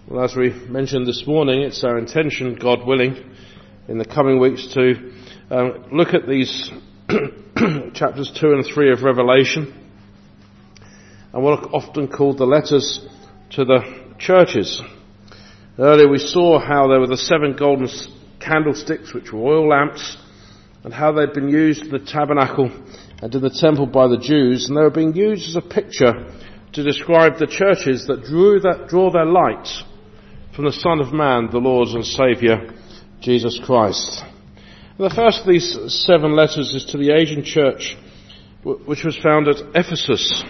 Well, as we mentioned this morning, it's our intention, God willing, in the coming weeks to look at these chapters 2 and 3 of Revelation, and what are often called the letters to the churches. Earlier we saw how there were the 7 golden candlesticks, which were oil lamps, and how they'd been used in the tabernacle and in the temple by the Jews, and they were being used as a picture to describe the churches that draw their light from the Son of Man, the Lord and Saviour, Jesus Christ. And the first of these 7 letters is to the Asian church, which was found at Ephesus.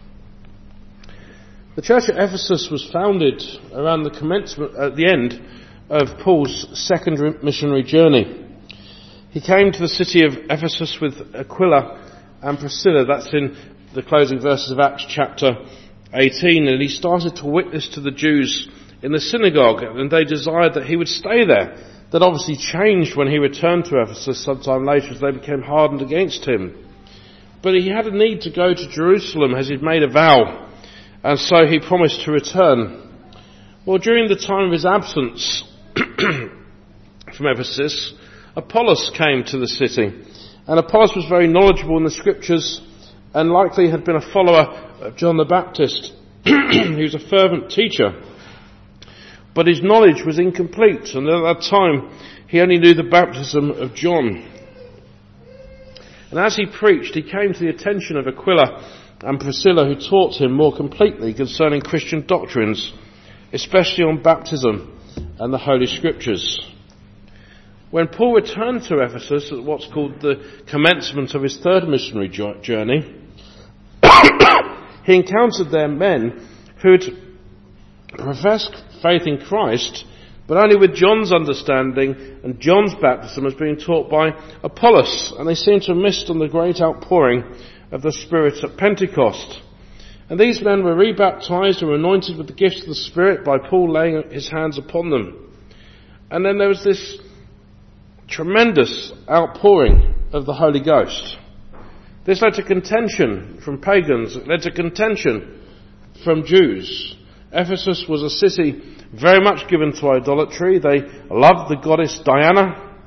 The church at Ephesus was founded around the commencement, at the end of Paul's second missionary journey. He came to the city of Ephesus with Aquila and Priscilla. That's in the closing verses of Acts chapter 18, and he started to witness to the Jews in the synagogue, and they desired that he would stay there. That obviously changed when he returned to Ephesus sometime later as they became hardened against him. But he had a need to go to Jerusalem as he'd made a vow, and so he promised to return. Well, during the time of his absence from Ephesus, Apollos came to the city, and Apollos was very knowledgeable in the scriptures and likely had been a follower of John the Baptist. He was a fervent teacher, but his knowledge was incomplete, and at that time he only knew the baptism of John. And as he preached, he came to the attention of Aquila and Priscilla, who taught him more completely concerning Christian doctrines, especially on baptism and the Holy Scriptures. When Paul returned to Ephesus at what's called the commencement of his third missionary journey, he encountered there men who had professed faith in Christ, but only with John's understanding and John's baptism as being taught by Apollos, and they seemed to have missed on the great outpouring of the Spirit at Pentecost. And these men were rebaptized and were anointed with the gifts of the Spirit by Paul laying his hands upon them. And then there was this tremendous outpouring of the Holy Ghost. This led to contention from pagans. It led to contention from Jews. Ephesus was a city very much given to idolatry. They loved the goddess Diana.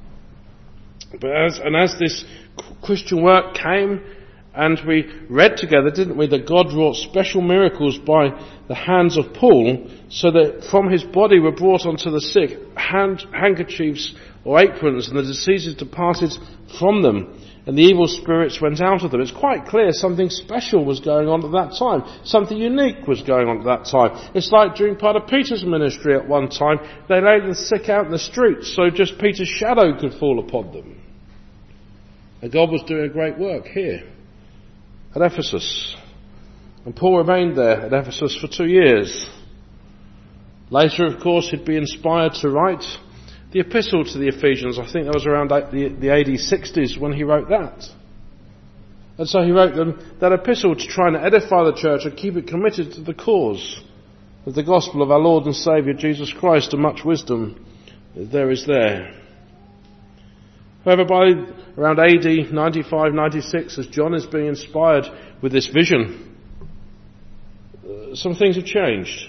But as this Christian work came, and we read together, didn't we, that God wrought special miracles by the hands of Paul, so that from his body were brought unto the sick handkerchiefs or aprons, and the diseases departed from them, and the evil spirits went out of them. It's quite clear something special was going on at that time. Something unique was going on at that time. It's like during part of Peter's ministry at one time, they laid the sick out in the streets so just Peter's shadow could fall upon them. And God was doing a great work here at Ephesus. And Paul remained there at Ephesus for 2 years. Later, of course, he'd be inspired to write the epistle to the Ephesians. I think that was around the AD 60s when he wrote that. And so he wrote them that epistle to try and edify the church and keep it committed to the cause of the gospel of our Lord and Saviour Jesus Christ, and much wisdom there is there. However, by around AD 95, 96, as John is being inspired with this vision, some things have changed.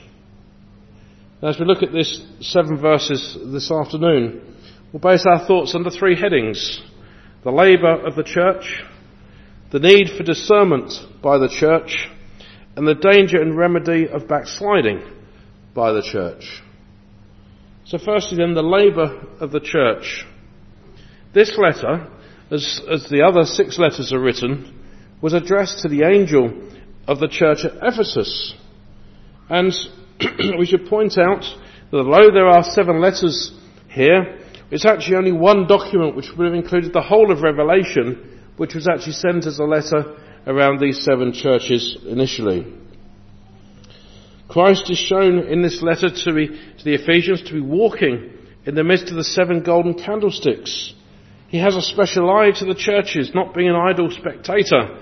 As we look at this 7 verses this afternoon, we'll base our thoughts under 3 headings: the labour of the church, the need for discernment by the church, and the danger and remedy of backsliding by the church. So firstly then, the labour of the church. This letter, as the other 6 letters are written, was addressed to the angel of the church at Ephesus. And we should point out that although there are 7 letters here, it's actually only one document which would have included the whole of Revelation, which was actually sent as a letter around these 7 churches initially. Christ is shown in this letter to the Ephesians to be walking in the midst of the 7 golden candlesticks. He has a special eye to the churches, not being an idle spectator,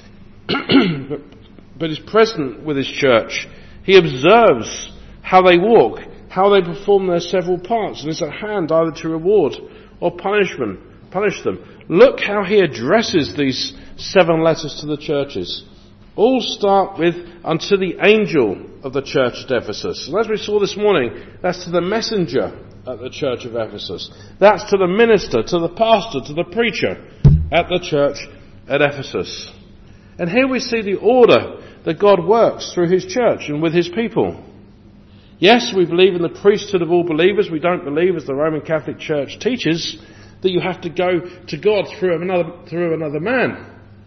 but is present with his church. He observes how they walk, how they perform their several parts, and is at hand either to reward or punish them. Look how he addresses these 7 letters to the churches. all start with, unto the angel of the church at Ephesus. And as we saw this morning, that's to the messenger at the church of Ephesus. That's to the minister, to the pastor, to the preacher at the church at Ephesus. And here we see the order that God works through his church and with his people. Yes, we believe in the priesthood of all believers. We don't believe, as the Roman Catholic Church teaches, that you have to go to God through another man.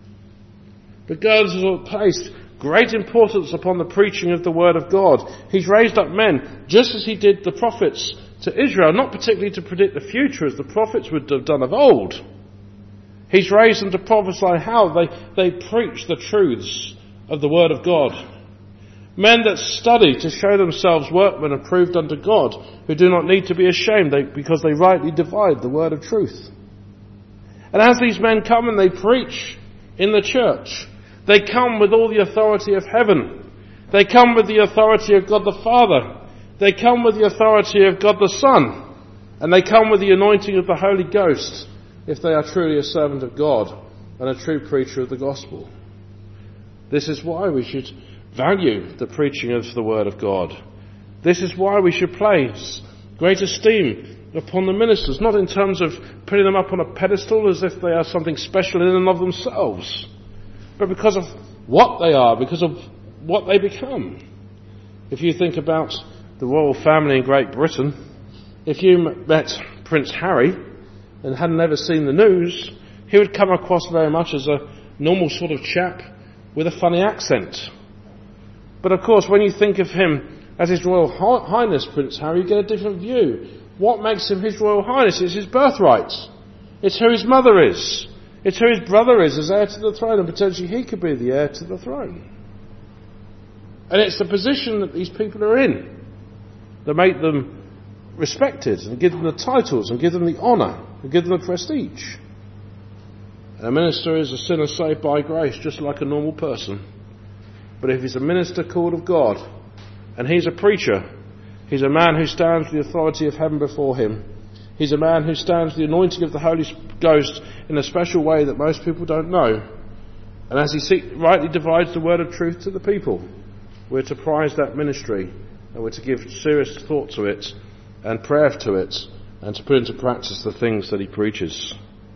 But God has placed great importance upon the preaching of the Word of God. He's raised up men, just as he did the prophets to Israel, not particularly to predict the future as the prophets would have done of old. He's raised them to prophesy how they preach the truths of the Word of God. Men that study to show themselves workmen approved unto God, who do not need to be ashamed because they rightly divide the word of truth. And as these men come and they preach in the church, they come with all the authority of heaven. They come with the authority of God the Father. They come with the authority of God the Son. And they come with the anointing of the Holy Ghost, if they are truly a servant of God and a true preacher of the gospel. This is why we should value the preaching of the Word of God. This is why we should place great esteem upon the ministers, not in terms of putting them up on a pedestal as if they are something special in and of themselves, but because of what they are, because of what they become. If you think about the royal family in Great Britain, if you met Prince Harry and hadn't ever seen the news, he would come across very much as a normal sort of chap with a funny accent. But of course, when you think of him as His Royal Highness Prince Harry, you get a different view. What makes him His Royal Highness is his birthright. It's who his mother is. It's who his brother is as heir to the throne, and potentially he could be the heir to the throne. And it's the position that these people are in that make them respected and give them the titles and give them the honour and give them the prestige. And a minister is a sinner saved by grace, just like a normal person. But if he's a minister called of God, and he's a preacher, he's a man who stands with the authority of heaven before him. He's a man who stands with the anointing of the Holy Ghost in a special way that most people don't know. And as he rightly divides the word of truth to the people, we're to prize that ministry, and we're to give serious thought to it, and prayer to it, and to put into practice the things that he preaches.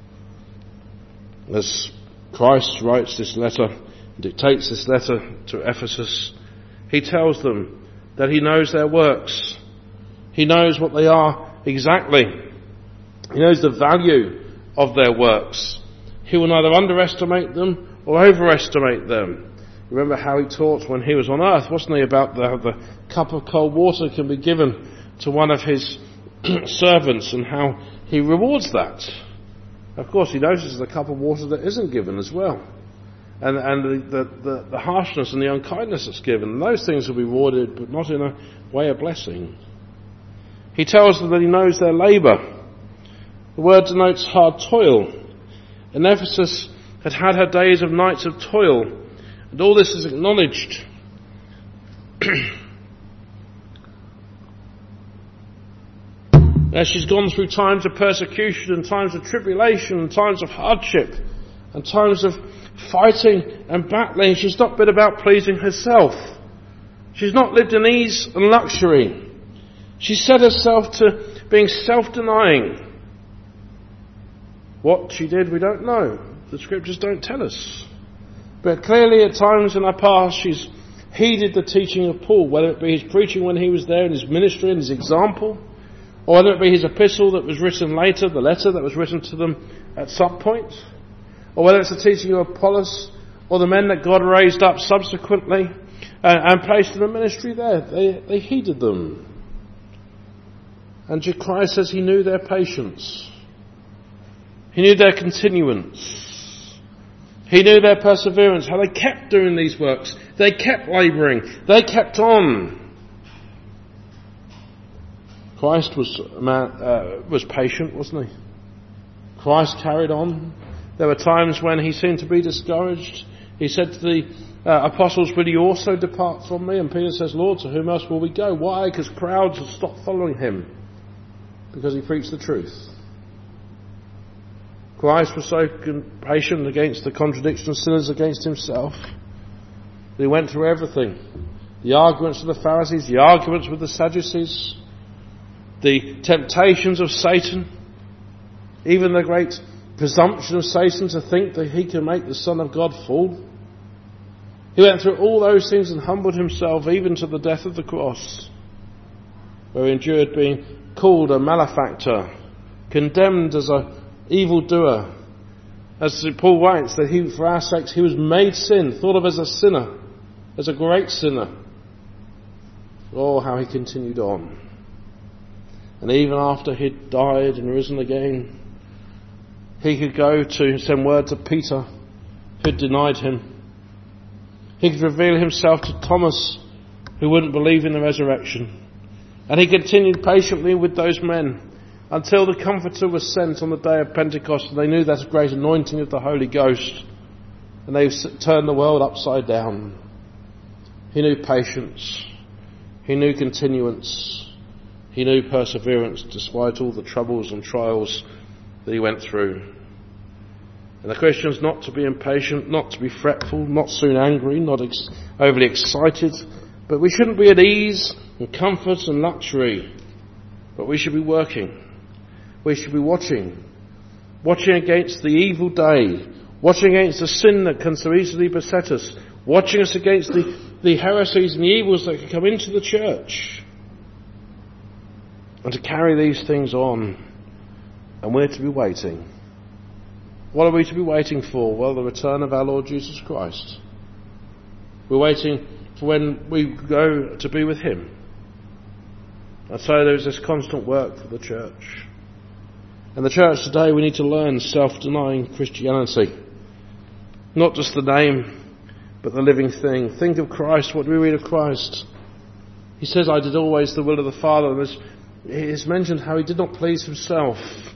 As Christ writes this letter, dictates this letter to Ephesus, he tells them that he knows their works. He knows what they are exactly. He knows the value of their works. He will neither underestimate them or overestimate them. Remember how he taught when he was on earth, wasn't he, about the cup of cold water can be given to one of his servants and how he rewards that. Of course, he notices the cup of water that isn't given as well. And the harshness and the unkindness that's given. And those things will be rewarded, but not in a way of blessing. He tells them that he knows their labour. The word denotes hard toil. And Ephesus had had her days of nights of toil. And all this is acknowledged. As she's gone through times of persecution and times of tribulation and times of hardship and times of fighting and battling, she's not been about pleasing herself. She's not lived in ease and luxury. She set herself to being self-denying. What she did, we don't know. The scriptures don't tell us. But clearly at times in her past she's heeded the teaching of Paul, whether it be his preaching when he was there in his ministry and his example, or whether it be his epistle that was written later, the letter that was written to them at some point, or whether it's the teaching of Apollos, or the men that God raised up subsequently and placed in the ministry there. They heeded them. And Christ says he knew their patience. He knew their continuance. He knew their perseverance, how they kept doing these works. They kept labouring. They kept on. Christ was patient, wasn't he? Christ carried on. There were times when he seemed to be discouraged. He said to the apostles, will you also depart from me? And Peter says, Lord, to whom else will we go? Why? Because crowds have stopped following him. Because he preached the truth. Christ was so patient against the contradiction of sinners against himself. He went through everything. The arguments of the Pharisees, the arguments with the Sadducees, the temptations of Satan, even the great presumption of Satan to think that he can make the Son of God fall. He went through all those things and humbled himself even to the death of the cross, where he endured being called a malefactor, condemned as an evildoer. As Paul writes, that he, for our sakes, he was made sin, thought of as a sinner, as a great sinner. Oh, how he continued on. And even after he'd died and risen again, he could go to send word to Peter, who'd denied him. He could reveal himself to Thomas, who wouldn't believe in the resurrection. And he continued patiently with those men until the Comforter was sent on the day of Pentecost, and they knew that great anointing of the Holy Ghost, and they turned the world upside down. He knew patience. He knew continuance. He knew perseverance despite all the troubles and trials that he went through. And the Christian's not to be impatient, not to be fretful, not soon angry, not overly excited, but we shouldn't be at ease and comfort and luxury, but we should be working. We should be watching against the evil day, watching against the sin that can so easily beset us, watching us against the heresies and the evils that can come into the church, and to carry these things on. And we're to be waiting. What are we to be waiting for? Well, the return of our Lord Jesus Christ. We're waiting for when we go to be with him. And so there is this constant work for the church. And the church today, we need to learn self-denying Christianity. Not just the name, but the living thing. Think of Christ. What do we read of Christ? He says, I did always the will of the Father. It's mentioned how he did not please himself.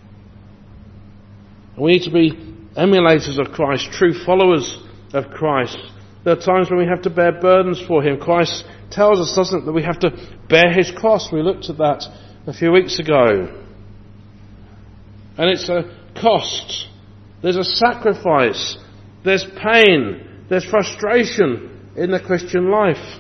And we need to be emulators of Christ, true followers of Christ. There are times when we have to bear burdens for him. Christ tells us, doesn't it, that we have to bear his cross. We looked at that a few weeks ago. And it's a cost. There's a sacrifice. There's pain. There's frustration in the Christian life.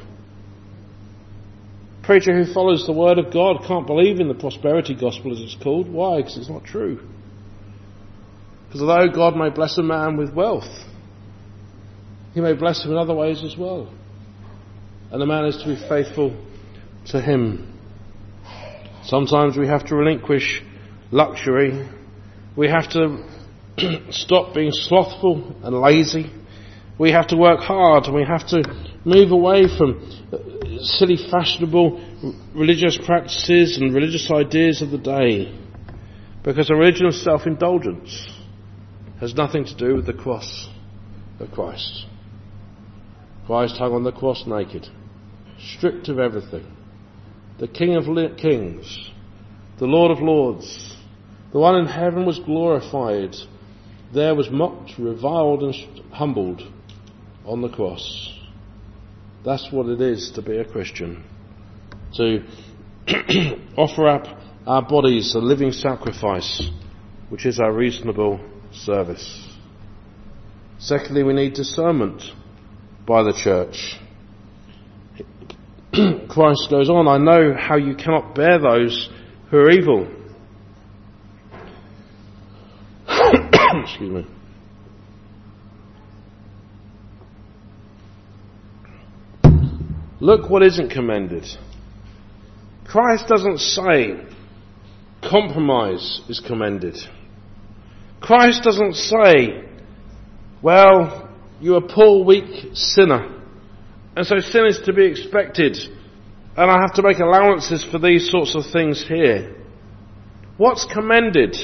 A preacher who follows the word of God can't believe in the prosperity gospel, as it's called. Why? Because it's not true. Because although God may bless a man with wealth, he may bless him in other ways as well. And the man is to be faithful to him. Sometimes we have to relinquish luxury. We have to stop being slothful and lazy. We have to work hard, and we have to move away from silly fashionable religious practices and religious ideas of the day. Because a religion of self-indulgence has nothing to do with the cross of Christ. Christ hung on the cross naked, stripped of everything. The King of Kings, the Lord of Lords, the one in heaven was glorified. There was mocked, reviled and humbled on the cross. That's what it is to be a Christian. To offer up our bodies a living sacrifice, which is our reasonable service. Secondly, we need discernment by the church. Christ goes on, I know how you cannot bear those who are evil. Excuse me. Look what isn't commended. Christ doesn't say compromise is commended. Christ doesn't say, well, you're a poor, weak sinner, and so sin is to be expected, and I have to make allowances for these sorts of things here. What's commended?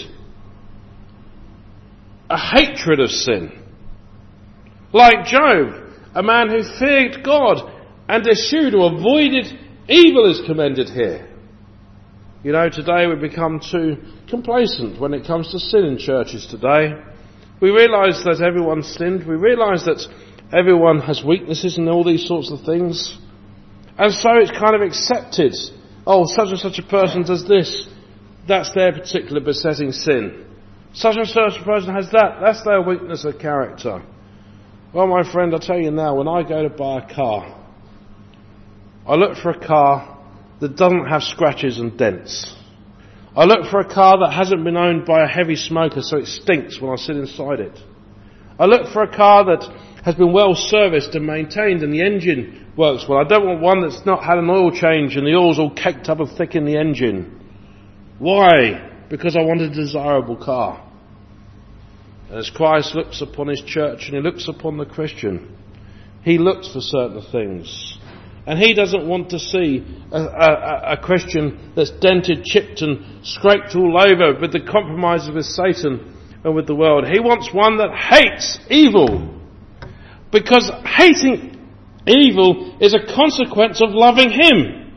A hatred of sin. Like Job, a man who feared God and eschewed or avoided evil is commended here. You know, today we've become too complacent when it comes to sin in churches today. We realise that everyone's sinned. We realise that everyone has weaknesses and all these sorts of things. And so it's kind of accepted. Oh, such and such a person does this. That's their particular besetting sin. Such and such a person has that. That's their weakness of character. Well, my friend, I'll tell you now, when I go to buy a car, I look for a car that doesn't have scratches and dents. I look for a car that hasn't been owned by a heavy smoker so it stinks when I sit inside it. I look for a car that has been well serviced and maintained and the engine works well. I don't want one that's not had an oil change and the oil's all caked up and thick in the engine. Why? Because I want a desirable car. And as Christ looks upon his church and he looks upon the Christian, he looks for certain things. And he doesn't want to see a Christian that's dented, chipped and scraped all over with the compromises with Satan and with the world. He wants one that hates evil. Because hating evil is a consequence of loving him.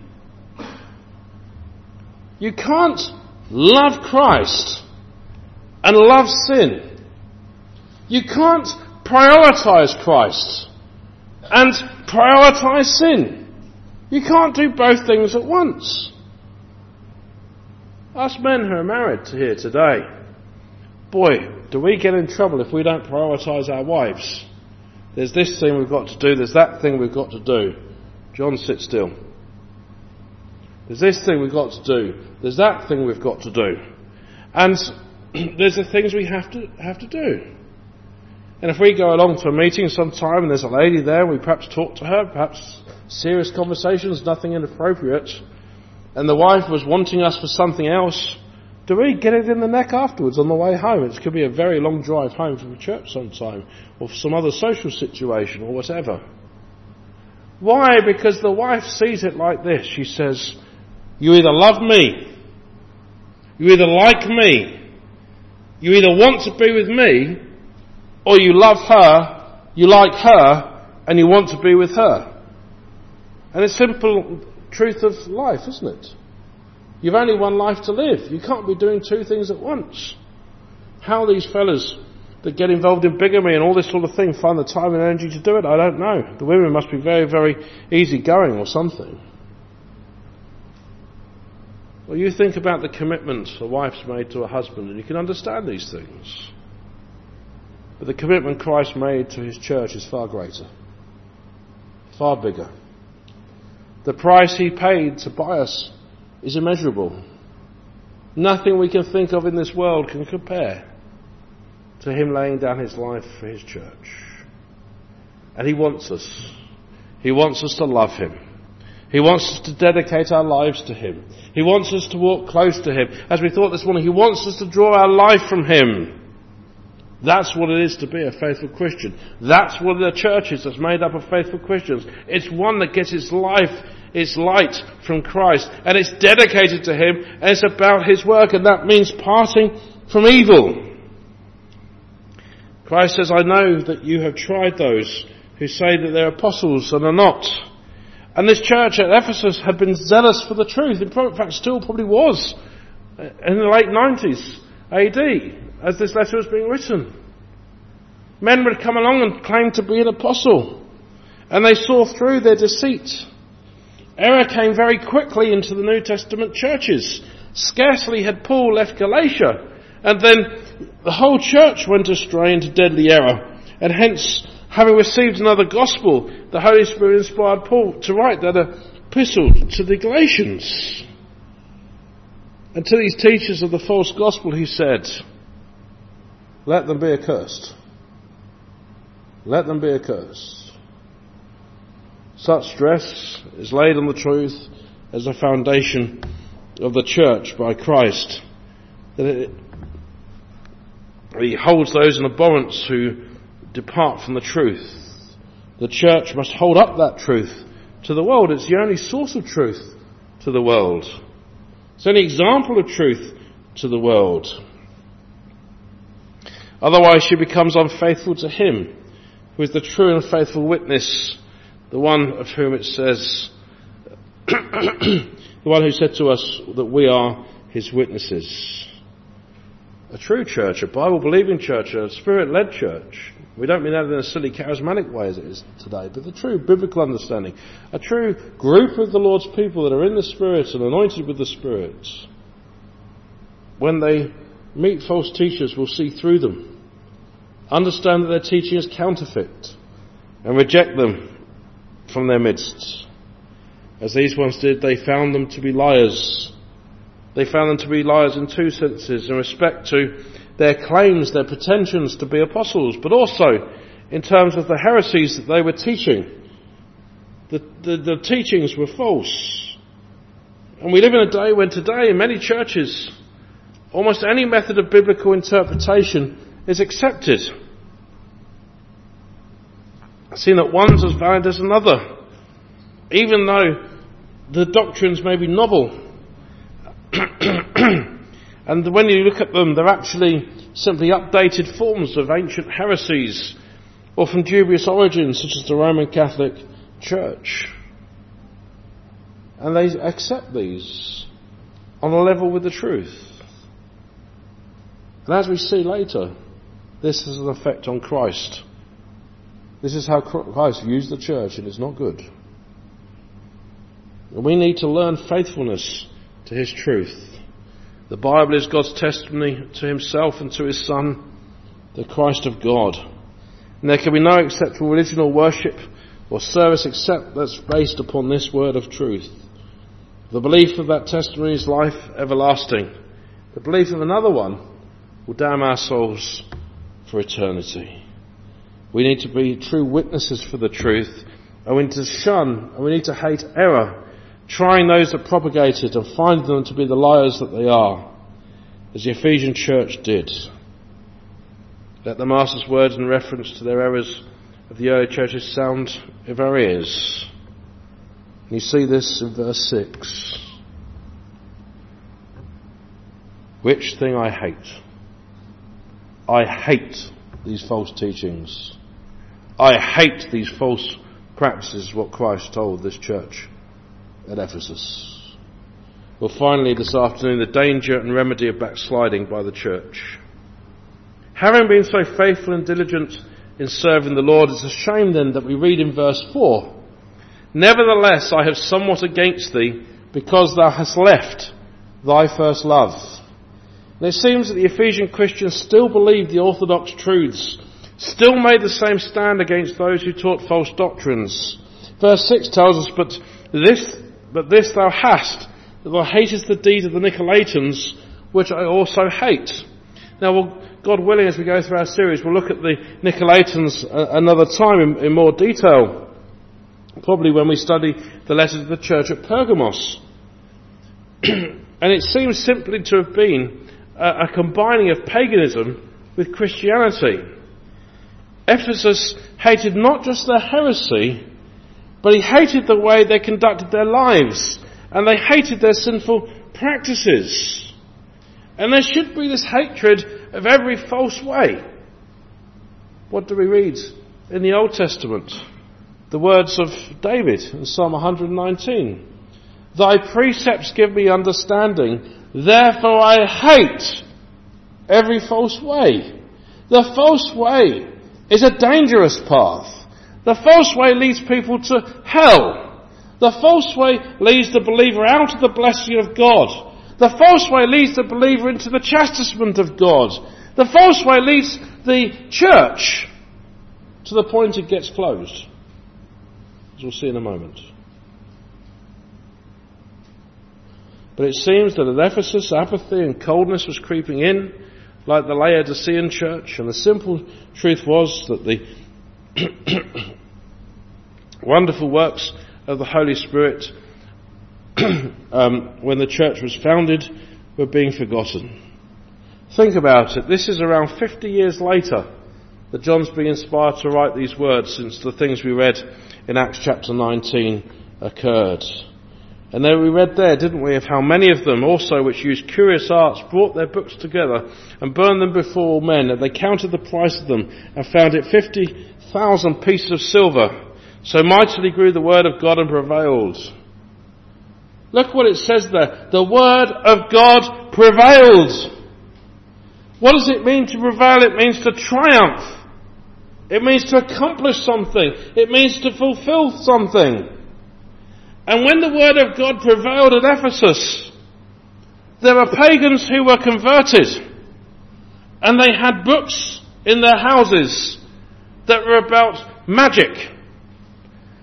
You can't love Christ and love sin. You can't prioritise Christ and prioritise sin. You can't do both things at once. Us men who are married here today, boy, do we get in trouble if we don't prioritise our wives. There's this thing we've got to do, there's that thing we've got to do. John, sit still. There's this thing we've got to do, there's that thing we've got to do. And there's the things we have to do. And if we go along to a meeting sometime and there's a lady there, we perhaps talk to her, perhaps serious conversations, nothing inappropriate, and the wife was wanting us for something else, do we get it in the neck afterwards on the way home? It could be a very long drive home from church sometime, or for some other social situation, or whatever. Why? Because the wife sees it like this. She says, you either love me, you either like me, you either want to be with me, or you love her, you like her, and you want to be with her. And it's simple truth of life, isn't it? You've only one life to live. You can't be doing two things at once. How these fellas that get involved in bigamy and all this sort of thing find the time and energy to do it, I don't know. The women must be very, very easygoing or something. Well, you think about the commitment a wife's made to a husband and you can understand these things. But the commitment Christ made to his church is far greater, far bigger. The price he paid to buy us is immeasurable. Nothing we can think of in this world can compare to him laying down his life for his church. And he wants us. He wants us to love him. He wants us to dedicate our lives to him. He wants us to walk close to him. As we thought this morning, he wants us to draw our life from him. That's what it is to be a faithful Christian. That's what the church is that's made up of faithful Christians. It's one that gets its life, its light from Christ, and it's dedicated to him, and it's about his work, and that means parting from evil. Christ says, I know that you have tried those who say that they're apostles and are not. And this church at Ephesus had been zealous for the truth. In fact, still probably was in the late 90s AD. As this letter was being written. Men would come along and claim to be an apostle, and they saw through their deceit. Error came very quickly into the New Testament churches. Scarcely had Paul left Galatia, and then the whole church went astray into deadly error, and hence, having received another gospel, the Holy Spirit inspired Paul to write that epistle to the Galatians. And to these teachers of the false gospel he said, let them be accursed. Let them be accursed. Such stress is laid on the truth as a foundation of the church by Christ, that he holds those in abhorrence who depart from the truth. The church must hold up that truth to the world. It's the only source of truth to the world. It's the only example of truth to the world. Otherwise she becomes unfaithful to him, who is the true and faithful witness, the one of whom it says, the one who said to us that we are his witnesses. A true church, a Bible-believing church, a Spirit-led church. We don't mean that in a silly charismatic way as it is today, but the true biblical understanding. A true group of the Lord's people that are in the Spirit and anointed with the Spirit. When they meet false teachers, will see through them. Understand that their teaching is counterfeit. and reject them from their midst. As these ones did, they found them to be liars. They found them to be liars in two senses, in respect to their claims, their pretensions to be apostles, but also in terms of the heresies that they were teaching. The teachings were false. And we live in a day when today in many churches, almost any method of biblical interpretation is accepted, seen that one's as valid as another, even though the doctrines may be novel. And when you look at them, they're actually simply updated forms of ancient heresies, or from dubious origins, such as the Roman Catholic Church. And they accept these on a level with the truth. And as we see later, this has an effect on Christ. This is how Christ views the church, and it's not good. And we need to learn faithfulness to his truth. The Bible is God's testimony to himself and to his Son, the Christ of God. And there can be no acceptable religion or worship or service except that's based upon this word of truth. The belief of that testimony is life everlasting. The belief of another one will damn our souls for eternity. We need to be true witnesses for the truth, and we need to shun and we need to hate error, trying those that propagate it and finding them to be the liars that they are, as the Ephesian church did. Let the Master's words in reference to their errors of the early churches sound in our ears. And you see this in verse 6. Which thing I hate? I hate these false teachings. I hate these false practices, what Christ told this church at Ephesus. Well, finally this afternoon, the danger and remedy of backsliding by the church. Having been so faithful and diligent in serving the Lord, it's a shame then that we read in verse 4, Nevertheless I have somewhat against thee, because thou hast left thy first love. And it seems that the Ephesian Christians still believed the orthodox truths, still made the same stand against those who taught false doctrines. Verse 6 tells us, But this thou hast, that thou hatest the deeds of the Nicolaitans, which I also hate. Now, God willing, as we go through our series, we'll look at the Nicolaitans another time in more detail, probably when we study the letter to the church at Pergamos. And it seems simply to have been a combining of paganism with Christianity. Ephesus hated not just their heresy, but he hated the way they conducted their lives, and they hated their sinful practices. And there should be this hatred of every false way. What do we read in the Old Testament? The words of David in Psalm 119. Thy precepts give me understanding, therefore I hate every false way. The false way is a dangerous path. The false way leads people to hell. The false way leads the believer out of the blessing of God. The false way leads the believer into the chastisement of God. The false way leads the church to the point it gets closed, as we'll see in a moment. But it seems that at Ephesus, apathy and coldness was creeping in, like the Laodicean church, and the simple truth was that the wonderful works of the Holy Spirit when the church was founded were being forgotten. Think about it. This is around 50 years later that John's been inspired to write these words, since the things we read in Acts chapter 19 occurred. And then we read there, didn't we, of how many of them also which used curious arts brought their books together and burned them before all men, and they counted the price of them and found it 50,000 pieces of silver. So mightily grew the word of God and prevailed. Look what it says there. The word of God prevailed. What does it mean to prevail? It means to triumph. It means to accomplish something. It means to fulfill something. And when the word of God prevailed at Ephesus, there were pagans who were converted, and they had books in their houses that were about magic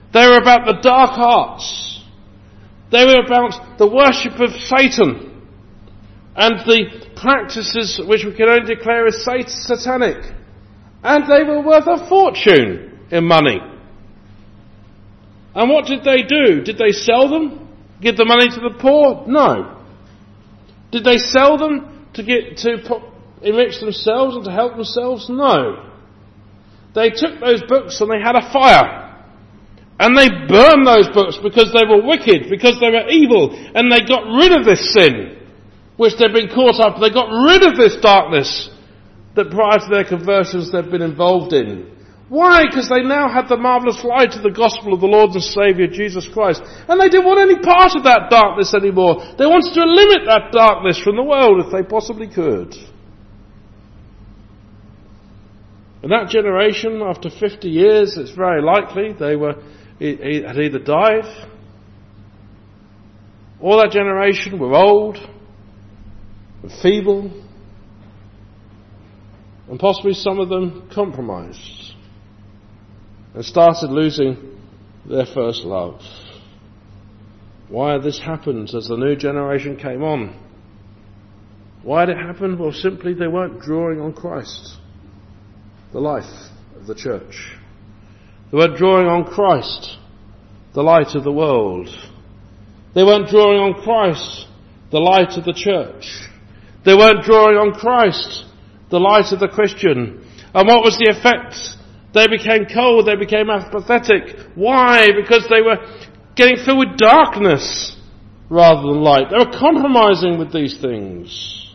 They were about the dark arts. They were about the worship of Satan and the practices which we can only declare as satanic. And they were worth a fortune in money. And what did they do? Did they sell them? Give the money to the poor? No. Did they sell them to enrich themselves and to help themselves? No. They took those books and they had a fire. And they burned those books because they were wicked, because they were evil, and they got rid of this sin which they'd been caught up. They got rid of this darkness that prior to their conversions they'd been involved in. Why? Because they now had the marvellous light of the gospel of the Lord and Saviour Jesus Christ. And they didn't want any part of that darkness anymore. They wanted to eliminate that darkness from the world if they possibly could. And that generation, after 50 years, it's very likely they had either died, or that generation were old, were feeble, and possibly some of them compromised and started losing their first love. Why had this happened as the new generation came on? Why did it happen? Well, simply they weren't drawing on Christ, the life of the church. They weren't drawing on Christ, the light of the world. They weren't drawing on Christ, the light of the church. They weren't drawing on Christ, the light of the Christian. And what was the effect? They became cold, they became apathetic. Why? Because they were getting filled with darkness rather than light. They were compromising with these things.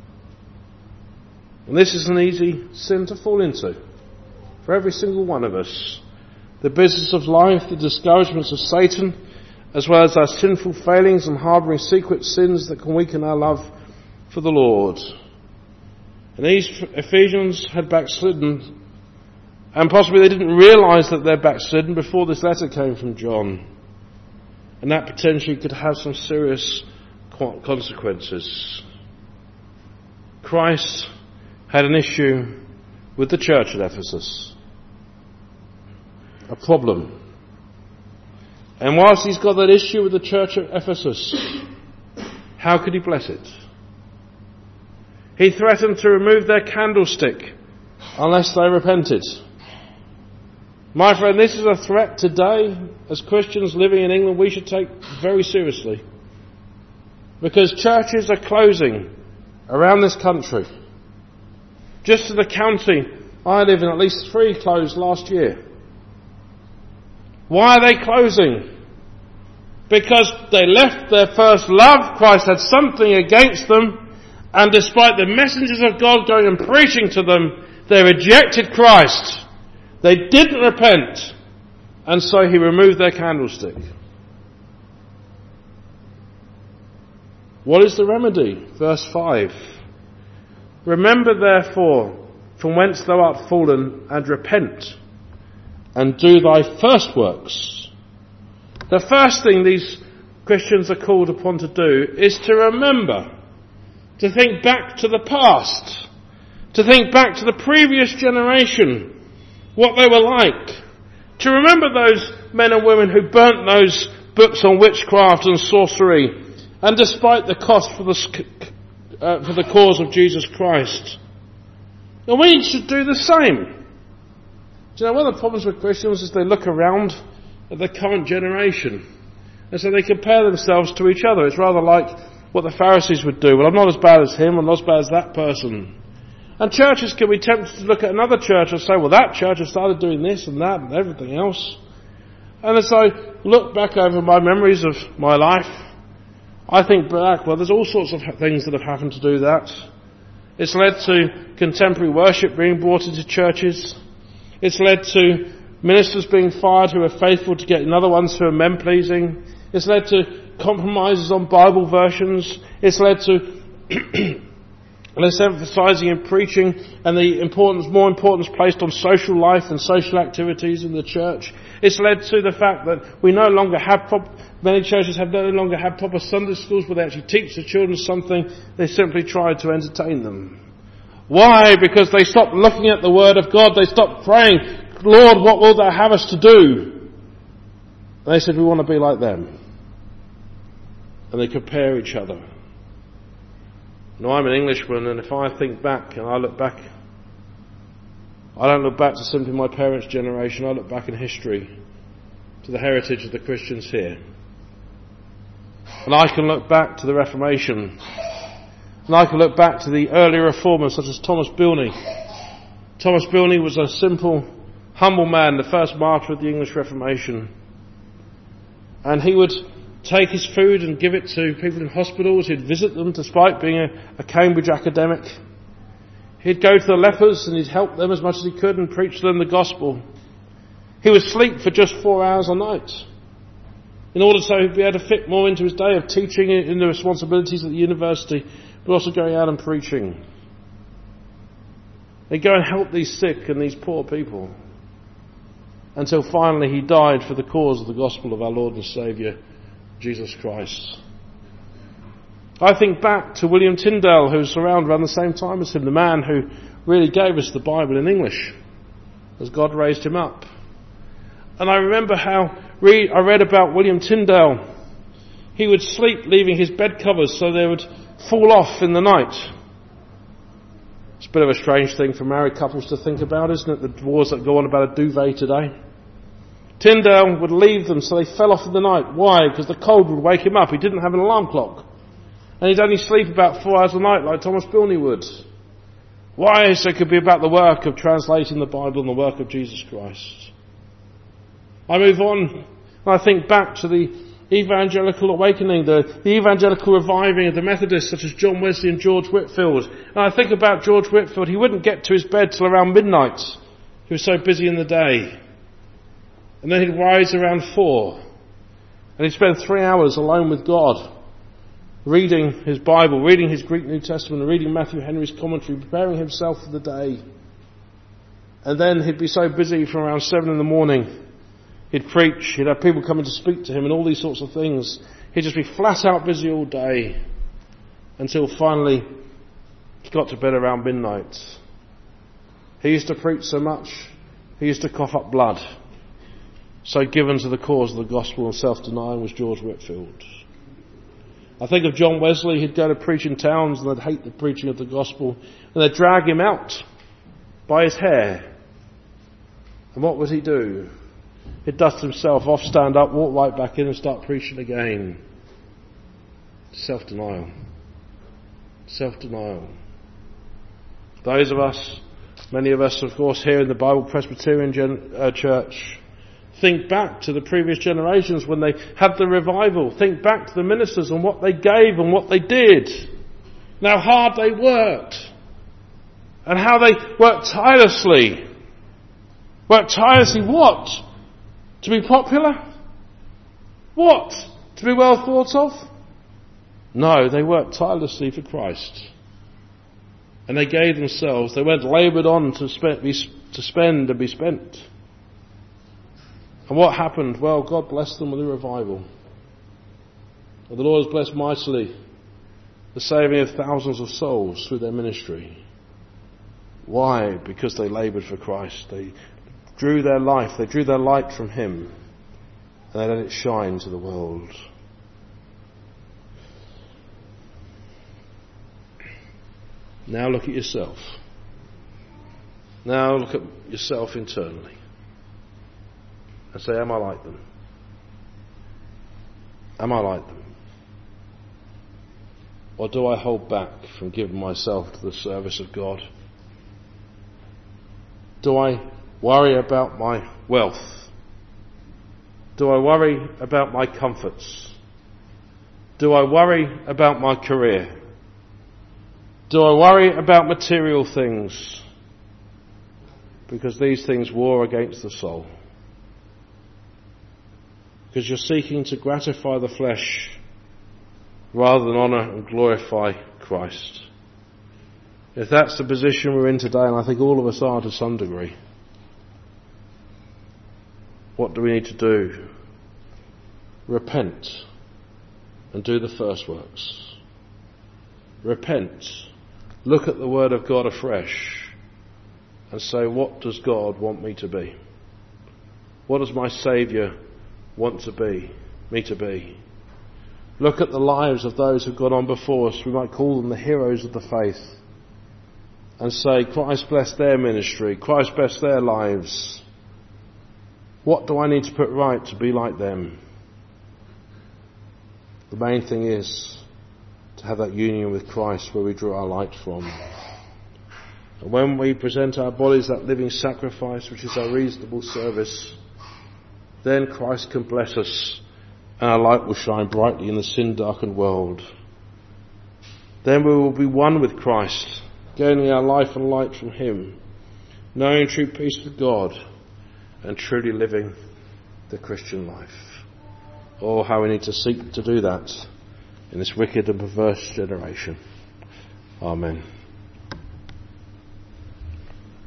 And this is an easy sin to fall into for every single one of us. The business of life, the discouragements of Satan, as well as our sinful failings and harbouring secret sins that can weaken our love for the Lord. And these Ephesians had backslidden, and possibly they didn't realise that they're backslidden before this letter came from John. And that potentially could have some serious consequences. Christ had an issue with the church at Ephesus. A problem. And whilst he's got that issue with the church at Ephesus, how could he bless it? He threatened to remove their candlestick unless they repented. My friend, this is a threat today, as Christians living in England, we should take very seriously. Because churches are closing around this country. Just in the county I live in, at least 3 closed last year. Why are they closing? Because they left their first love. Christ had something against them, and despite the messengers of God going and preaching to them, they rejected Christ. They didn't repent, and so he removed their candlestick. What is the remedy? Verse 5. Remember therefore from whence thou art fallen, and repent, and do thy first works. The first thing these Christians are called upon to do is to remember, to think back to the past, to think back to the previous generation, what they were like, to remember those men and women who burnt those books on witchcraft and sorcery, and despite the cost for the cause of Jesus Christ. And we should do the same. Do you know, one of the problems with Christians is they look around at the current generation, and so they compare themselves to each other. It's rather like what the Pharisees would do. Well, I'm not as bad as him, I'm not as bad as that person. And churches can be tempted to look at another church and say, well, that church has started doing this and that and everything else. And as I look back over my memories of my life, I think back, well, there's all sorts of things that have happened to do that. It's led to contemporary worship being brought into churches. It's led to ministers being fired who are faithful to get another ones who are men-pleasing. It's led to compromises on Bible versions. It's led to less emphasising in preaching and more importance placed on social life and social activities in the church. It's led to the fact that we no longer have many churches no longer have proper Sunday schools where they actually teach the children something. They simply try to entertain them. Why? Because they stopped looking at the Word of God. They stopped praying, Lord, what will thou have us to do? And they said, we want to be like them. And they compare each other. Now, I'm an Englishman, and if I think back and I look back, I don't look back to simply my parents' generation, I look back in history to the heritage of the Christians here. And I can look back to the Reformation. And I can look back to the early reformers such as Thomas Bilney. Thomas Bilney was a simple, humble man, the first martyr of the English Reformation. And he would take his food and give it to people in hospitals. He'd visit them despite being a Cambridge academic. He'd go to the lepers and he'd help them as much as he could and preach to them the gospel. He would sleep for just 4 hours a night in order so he'd be able to fit more into his day of teaching in the responsibilities at the university, but also going out and preaching. He'd go and help these sick and these poor people until finally he died for the cause of the gospel of our Lord and Saviour, Jesus Christ. I think back to William Tyndale, who was around the same time as him, the man who really gave us the Bible in English, as God raised him up. And I remember how I read about William Tyndale. He would sleep leaving his bed covers so they would fall off in the night. It's a bit of a strange thing for married couples to think about, isn't it? The wars that go on about a duvet today. Tyndale would leave them so they fell off in the night. Why? Because the cold would wake him up. He didn't have an alarm clock. And he'd only sleep about 4 hours a night like Thomas Bilney would. Why? So it could be about the work of translating the Bible and the work of Jesus Christ. I move on and I think back to the evangelical awakening, the evangelical reviving of the Methodists such as John Wesley and George Whitefield. And I think about George Whitefield. He wouldn't get to his bed till around midnight. He was so busy in the day. And then he'd rise around 4. And he'd spend 3 hours alone with God, reading his Bible, reading his Greek New Testament, and reading Matthew Henry's commentary, preparing himself for the day. And then he'd be so busy from around 7 in the morning. He'd preach, he'd have people coming to speak to him and all these sorts of things. He'd just be flat out busy all day until finally he got to bed around midnight. He used to preach so much, he used to cough up blood. So given to the cause of the gospel and self-denying was George Whitefield. I think of John Wesley. He'd go to preach in towns and they'd hate the preaching of the gospel and they'd drag him out by his hair. And what would he do? He'd dust himself off, stand up, walk right back in and start preaching again. Self-denial. Self-denial. Those of us, many of us of course here in the Bible Presbyterian Church, think back to the previous generations when they had the revival. Think back to the ministers and what they gave and what they did. And how hard they worked. And how they worked tirelessly. Worked tirelessly what? To be popular? What? To be well thought of? No, they worked tirelessly for Christ. And they gave themselves. They went laboured on to spend and be spent. And what happened? Well, God blessed them with a revival. And the Lord has blessed mightily the saving of thousands of souls through their ministry. Why? Because they laboured for Christ. They drew their life, they drew their light from Him, and they let it shine to the world. Now look at yourself. Now look at yourself internally. And say, am I like them? Am I like them? Or do I hold back from giving myself to the service of God? Do I worry about my wealth? Do I worry about my comforts? Do I worry about my career? Do I worry about material things? Because these things war against the soul. Because you're seeking to gratify the flesh rather than honour and glorify Christ. If that's the position we're in today, and I think all of us are to some degree, what do we need to do? Repent and do the first works. Repent. Look at the Word of God afresh and say, what does God want me to be? What does my Saviour want me to be. Look at the lives of those who've gone on before us. We might call them the heroes of the faith. And say, Christ bless their ministry. Christ bless their lives. What do I need to put right to be like them? The main thing is to have that union with Christ where we draw our light from. And when we present our bodies that living sacrifice, which is our reasonable service, then Christ can bless us and our light will shine brightly in the sin-darkened world. Then we will be one with Christ, gaining our life and light from Him, knowing true peace with God and truly living the Christian life. Oh, how we need to seek to do that in this wicked and perverse generation. Amen.